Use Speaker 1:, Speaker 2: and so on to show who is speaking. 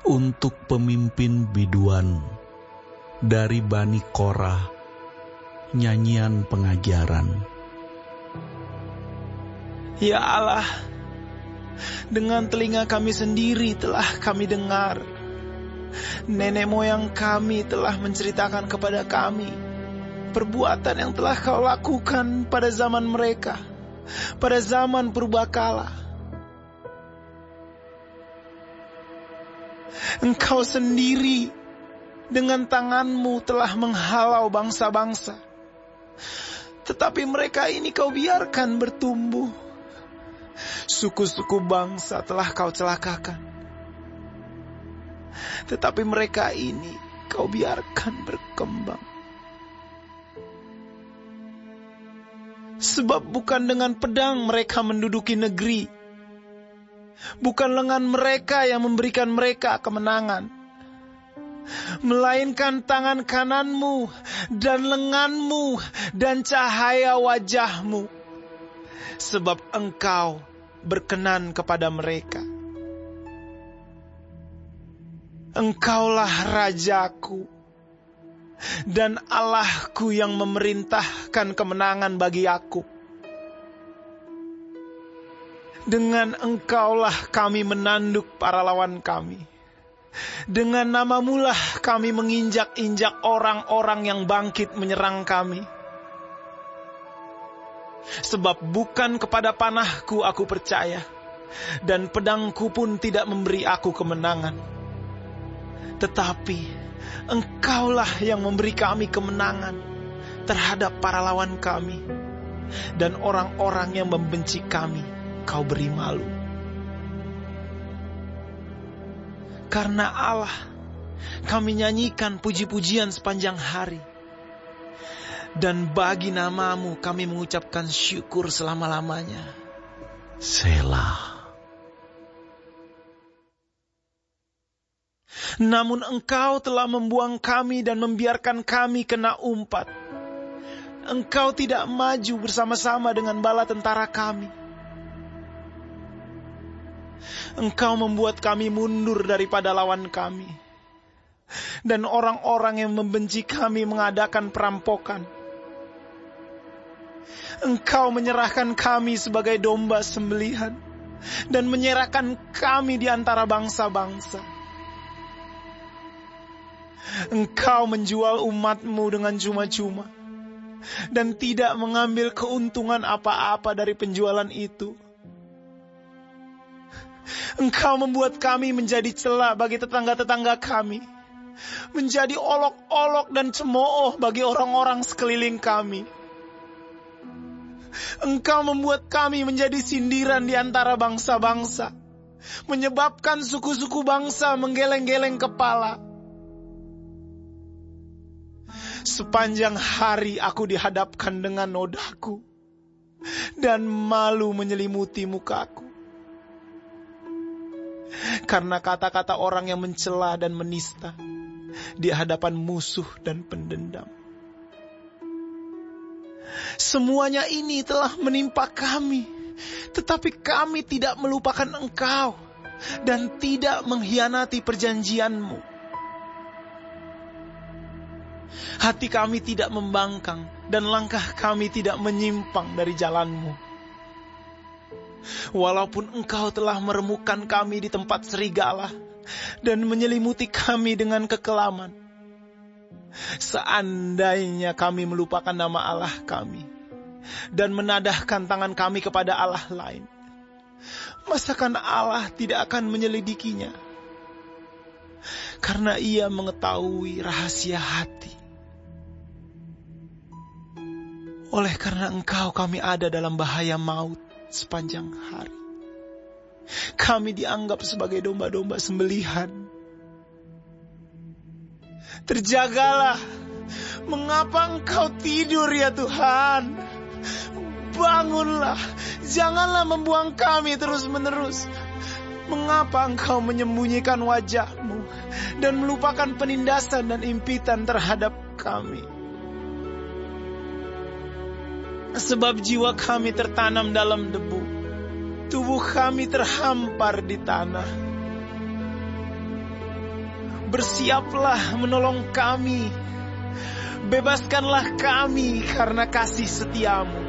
Speaker 1: untuk pemimpin biduan dari Bani Korah, nyanyian pengajaran.
Speaker 2: Ya Allah, dengan telinga kami sendiri telah kami dengar, nenek moyang kami telah menceritakan kepada kami perbuatan yang telah Kau lakukan pada zaman mereka, pada zaman purbakala. Engkau sendiri dengan tangan-Mu telah menghalau bangsa-bangsa, tetapi mereka ini Kau biarkan bertumbuh. Suku-suku bangsa telah Kau celakakan, tetapi mereka ini Kau biarkan berkembang. Sebab bukan dengan pedang mereka menduduki negeri, bukan lengan mereka yang memberikan mereka kemenangan, melainkan tangan kanan-Mu dan lengan-Mu dan cahaya wajah-Mu, sebab Engkau berkenan kepada mereka. Engkaulah Rajaku dan Allahku yang memerintahkan kemenangan bagi aku. Dengan Engkaulah kami menanduk para lawan kami. Dengan nama-Mulah kami menginjak-injak orang-orang yang bangkit menyerang kami. Sebab bukan kepada panahku aku percaya, dan pedangku pun tidak memberi aku kemenangan. Tetapi Engkaulah yang memberi kami kemenangan terhadap para lawan kami, dan orang-orang yang membenci kami Kau beri malu. Karena Allah, kami nyanyikan puji-pujian sepanjang hari, dan bagi nama-Mu kami mengucapkan syukur selama-lamanya.
Speaker 1: Selah.
Speaker 2: Namun Engkau telah membuang kami dan membiarkan kami kena umpat. Engkau tidak maju bersama-sama dengan bala tentara kami. Engkau membuat kami mundur daripada lawan kami, dan orang-orang yang membenci kami mengadakan perampokan. Engkau menyerahkan kami sebagai domba sembelihan, dan menyerahkan kami di antara bangsa-bangsa. Engkau menjual umat-Mu dengan cuma-cuma, dan tidak mengambil keuntungan apa-apa dari penjualan itu. Engkau membuat kami menjadi celah bagi tetangga-tetangga kami, menjadi olok-olok dan cemooh bagi orang-orang sekeliling kami. Engkau membuat kami menjadi sindiran di antara bangsa-bangsa, menyebabkan suku-suku bangsa menggeleng-geleng kepala. Sepanjang hari aku dihadapkan dengan nodaku, dan malu menyelimuti mukaku. Karena kata-kata orang yang mencela dan menista di hadapan musuh dan pendendam. Semuanya ini telah menimpa kami, tetapi kami tidak melupakan Engkau dan tidak mengkhianati perjanjian-Mu. Hati kami tidak membangkang dan langkah kami tidak menyimpang dari jalan-Mu. Walaupun Engkau telah meremukkan kami di tempat serigala dan menyelimuti kami dengan kekelaman, seandainya kami melupakan nama Allah kami dan menadahkan tangan kami kepada Allah lain, masakan Allah tidak akan menyelidikinya? Karena Ia mengetahui rahasia hati. Oleh karena Engkau kami ada dalam bahaya maut sepanjang hari. Kami dianggap sebagai domba-domba sembelihan. Terjagalah, mengapa Engkau tidur ya Tuhan? Bangunlah, janganlah membuang kami terus-menerus. Mengapa Engkau menyembunyikan wajah-Mu dan melupakan penindasan dan impitan terhadap kami? Sebab jiwa kami tertanam dalam debu, tubuh kami terhampar di tanah. bersiaplah menolong kami. Bebaskanlah kami karena kasih setiamu.